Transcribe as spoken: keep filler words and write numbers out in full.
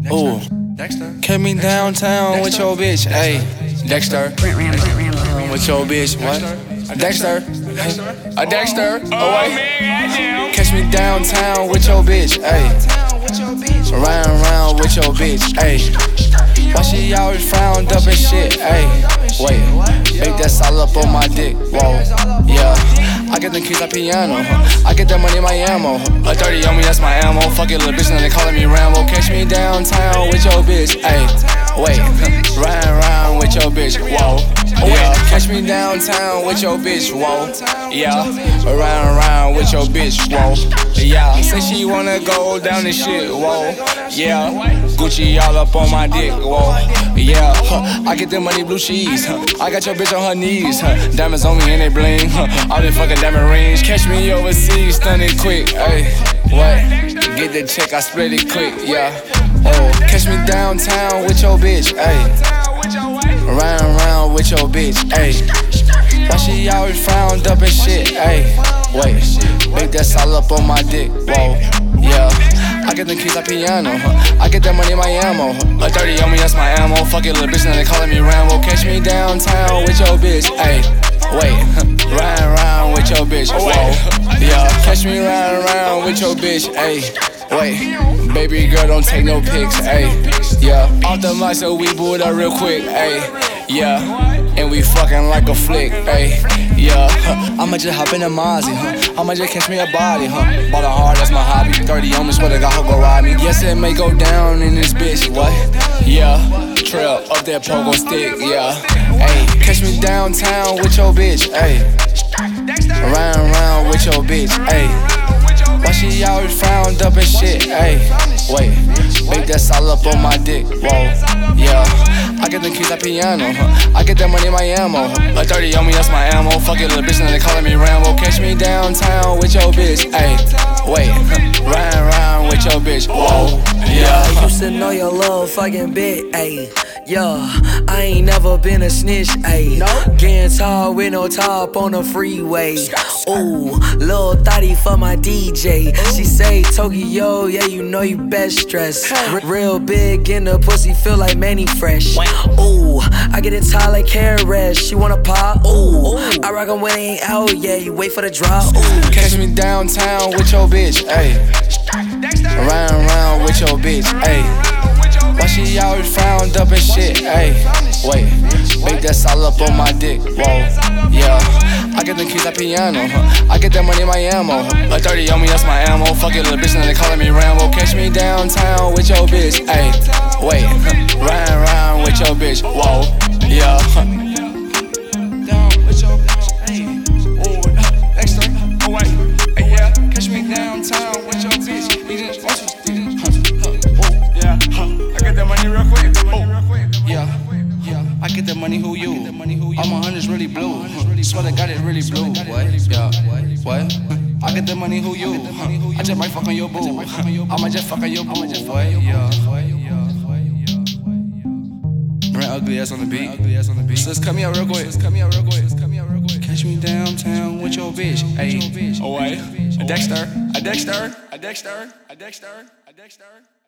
Ooh, Dexter. Catch me downtown with your bitch, ayy. Dexter. With your bitch, what? Dexter. A Dexter. Oh, wait. Catch me downtown with your bitch, ayy. Round round with your bitch, ayy. Why she always frowned up and shit, ayy. Wait, make that all up on my dick, whoa, yeah. I get them keys like piano, huh? I get that money, my ammo, huh? A thirty on me, that's my ammo. Fuck it, little bitch, and they calling me Rambo. Catch me downtown with your bitch, ayy. Wait, round round with your bitch, whoa, yeah. Catch me downtown with your bitch, whoa, yeah. Around round with your bitch, whoa, yeah. Say she wanna go down and shit, whoa, yeah. Gucci all up on my dick, whoa, yeah. Huh. I get the money, blue cheese, huh. I got your bitch on her knees, huh. Diamonds on me and they bling, huh. All them fucking diamond rings. Catch me overseas, stunning quick, ayy. What? Get the check, I split it quick, yeah. Oh, catch me downtown with your bitch, ayy. Round round with your bitch, ayy. Why she always frowned up and shit, ayy. Wait, make that all up on my dick, whoa, yeah. I get them keys like piano, huh? I get that money, my ammo, huh? A thirty on me, that's my ammo. Fuck it, little bitch, and they calling me Rambo. Catch me downtown with your bitch, ayy. Wait, round round with your bitch, whoa, yeah. Catch me round round with your bitch, ayy. Wait, baby girl, don't take no pics, ayy. Yeah, off the mic, so we booed up real quick, ayy. Yeah. And we fucking like a flick, ayy, yeah, huh. I'ma just hop in a Mozzie, huh. I'ma just catch me a body, huh. Ball it hard, that's my hobby. thirty on me, swear to God, hope go ride me. Yes, it may go down in this bitch, what? Yeah, trail up that pogo stick, yeah. Ayy, catch me downtown with your bitch, ayy. Round round with your bitch, ayy. Why she always frowned up and shit, ayy. Wait, make that all up on my dick, whoa, yeah. I get them keys like piano, huh? I get that money, my ammo, huh? A thirty on me, that's my ammo. Fuck it, little bitch, and they calling me Rambo. Catch me downtown with your bitch, ayy. Wait, round round with your bitch, whoa, yeah. I used to know your little fucking bit, ayy. Yeah, I ain't never been a snitch, ayy. No. Getting tall with no top on the freeway. Ooh, lil' thotty for my D J. She say Tokyo, yeah, you know you best dressed. Real big in the pussy, feel like Manny Fresh. Ooh, I get it tight like K R S. She wanna pop, ooh. I rock 'em when they ain't out, yeah. You wait for the drop, ooh. Catch me downtown with your bitch, ayy. Round round with your bitch, ayy. Why she always frowned up and shit, ayy. Wait, make that all up on my dick, whoa, yeah. I get them keys like piano, huh? I get that money, my ammo, huh? A thirty on me, that's my ammo. Fuck it, little bitch, and they calling me Rambo. Catch me downtown with your bitch, ayy. Wait, round round with your bitch, whoa, yeah. Down with your bitch, ayy. Oh, Dexter, oh wait, hey, yeah. Catch me downtown with your bitch. Yeah, yeah, I get the money, who you? All my hundreds really blue. Swear to God, it really blue. What? Yeah, what? I get the money, who you? I just might fuck on your boo. I'ma just fuck on your boo. What? Yeah. Brent ugly ass on the beat. So let's cut me out real quick. Catch me downtown with your bitch. Ayy. Oh, wait. A Dexter. A Dexter. A Dexter. A Dexter. A Dexter.